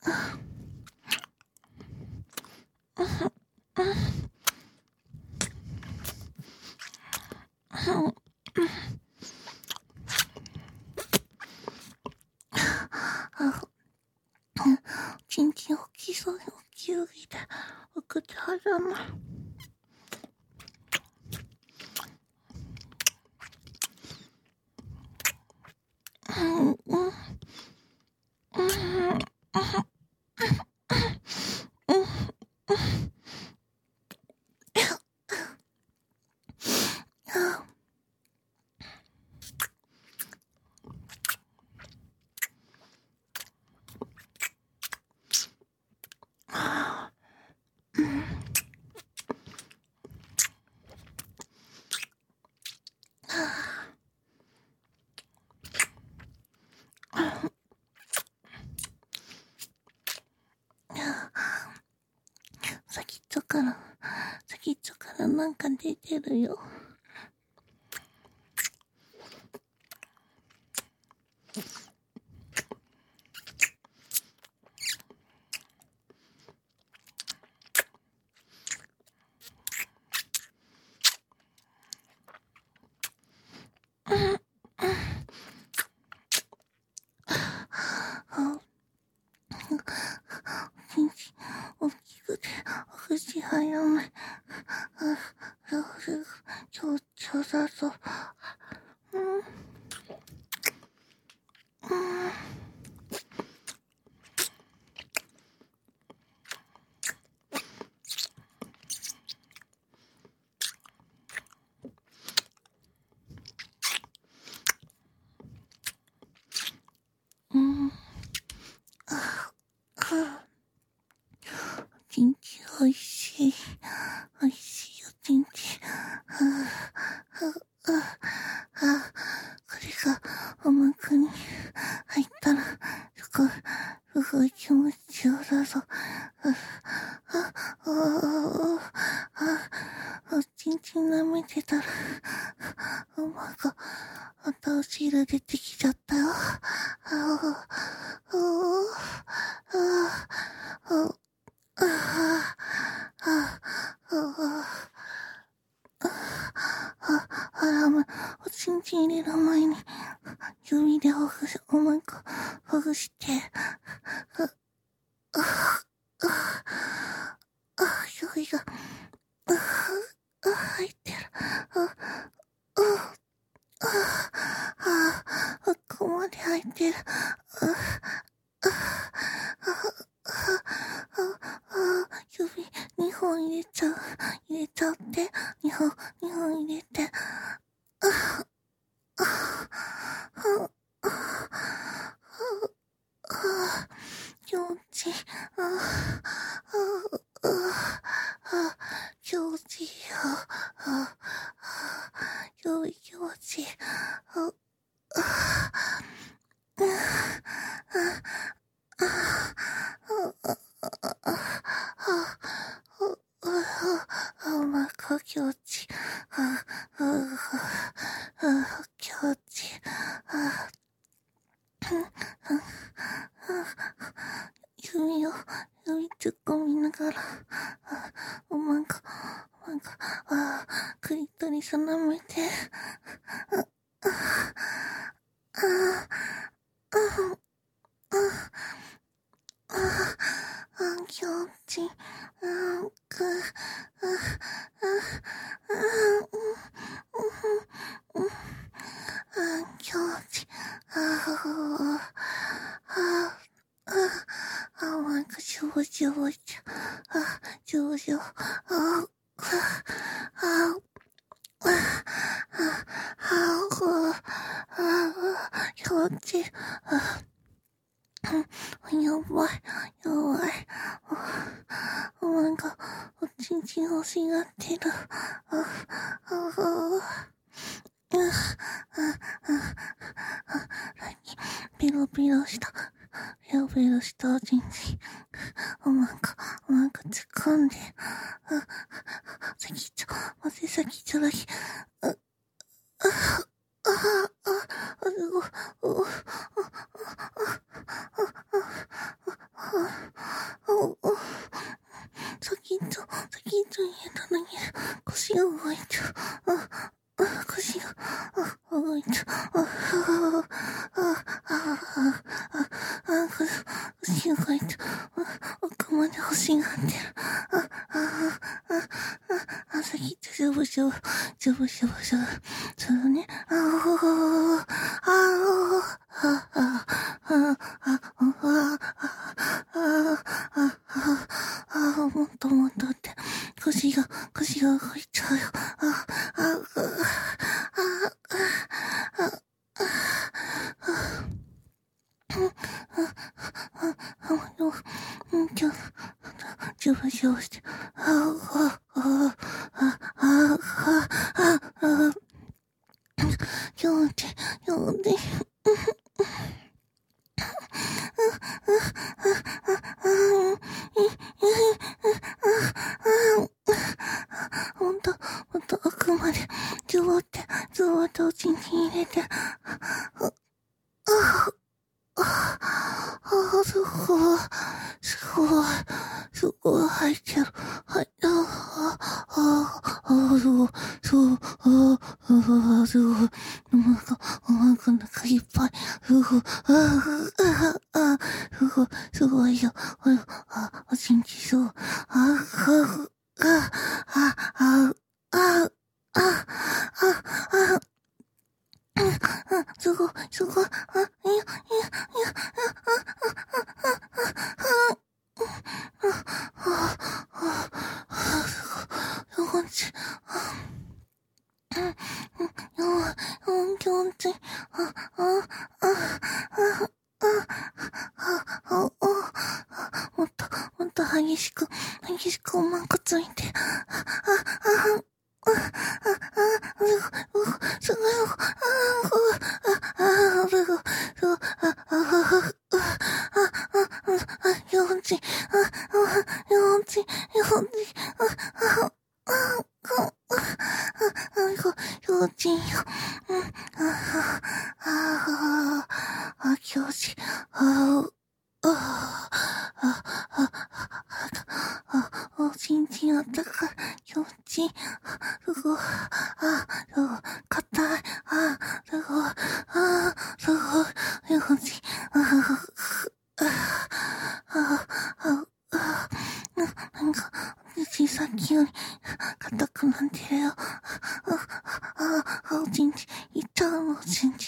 ちんちん大きそうに大きすぎて、お口はざま。先っちょからなんか出てるよ。大きくて、お口早め。ちょさそう。ちんちおいしい。おいしいよ、ちんち。これがおむくに入ったら、すごい気持ちよさそう。ちんちん舐めてたら、またお汁出てきちゃったよ。おちんちん入れる前に、指でほぐして、指が、入ってる。ここまで入ってる。指2本入れちゃって、2本入れて、気持ちいい。気持ちいいよ。気持ちいい。お腹気持ちいい。気持ちいい。指突っ込みながら、クリトリス舐めて、気持ちいい。気持ちいい。気持ちいい。やばい。おちんちん欲しがってる。ペロペロしたおちんちん。お腹突っ込んで。先っちょだけ。すごい。 星がいて、奥まで星があってる。先ってジョブジョブ、ジョブジョブジョブ。そうね。もっともっとって、腰が動いちゃうよ。今日、ジョブジョブして、呼んで、ほんと奥まで、ズボっておちんちん入れて、すごい入ってる。入った。すごい。お腹いっぱい。すごいよ。おちんちそう。すごい。もっと激しくおまんこついて。おちんちんあったかい。気持ちいい。すごい。硬い。すごい。すごい。気持ちいい。なんか、さっきより硬くなってるよ。おちんちん、いっちゃうの、おちんちん。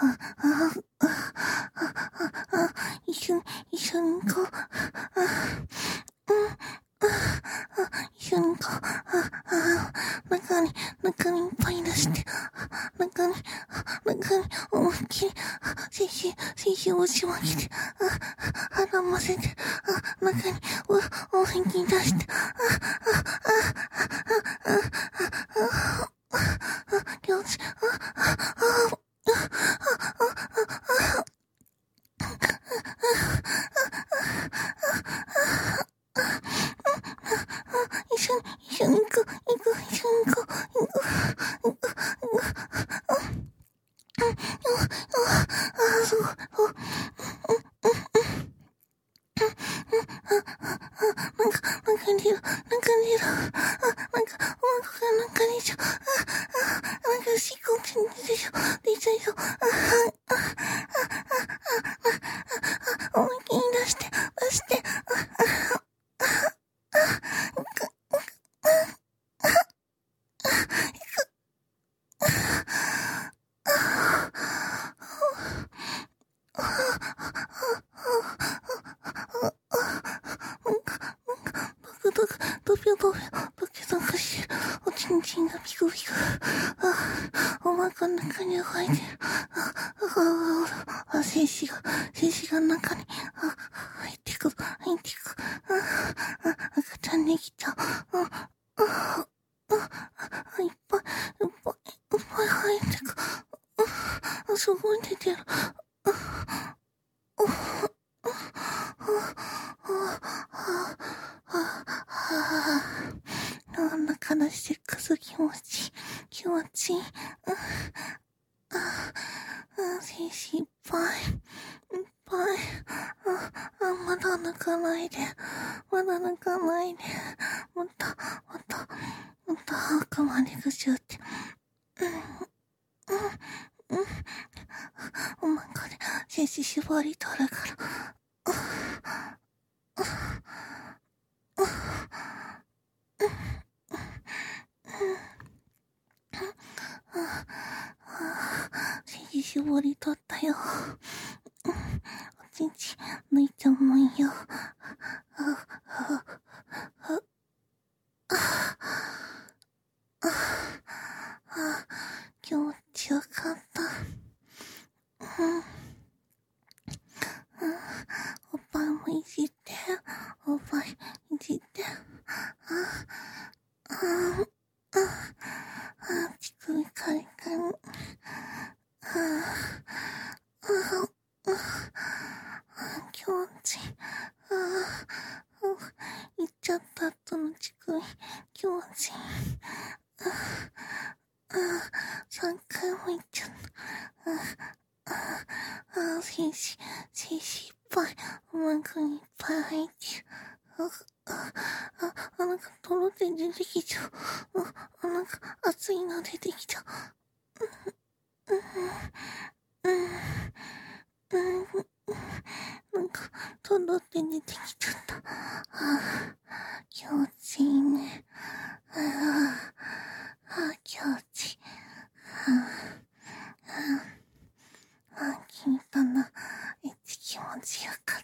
一緒に行こう。一緒に行こう。中にいっぱい出して、中に思いっきり、精子を押し分けて、腹ませて、中に思いっきり出して、両手、一緒に行こう。すごい。なんか出る。なんか出ちゃう。なんかしっこちに出ちゃう。思いっきり出して。ドキドキしてる。おちんちんがピクピク。お腹の中に入ってる。精子が中に入ってく。赤ちゃんできた。いっぱい入ってく。すごい出てる。中のセックス気持ちいい。精子いっぱい。まだ抜かないで。もっと奥までぐしゅって。お腹で精子絞り取るから。 絞り取ったよ。おちんち抜いちゃうもんよ。気持ちよかった。おっぱいもいじって、おっぱいいじって。乳首カリカリ。気持ちいい。行っちゃった後の乳首、気持ちいい。3回も行っちゃった。精子いっぱい、お腹にいっぱい入ってる。なんかとろって出てきちゃう。なんか熱いの出てきちゃう。なんかとろって出てきちゃった。気持ちいいね。気持ちいい。君とのエッチ気持ちよかった。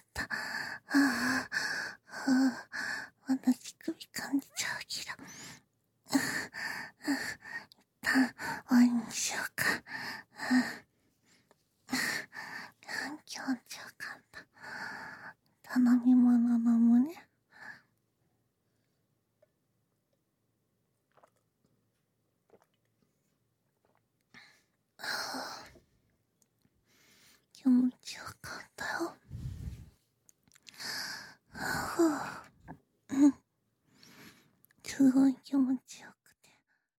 まだ乳首感じちゃうけど。一旦終わりにしようか。気持ちよかった。頼み物飲むね。気持ちよかったよ。すごい気持ちよ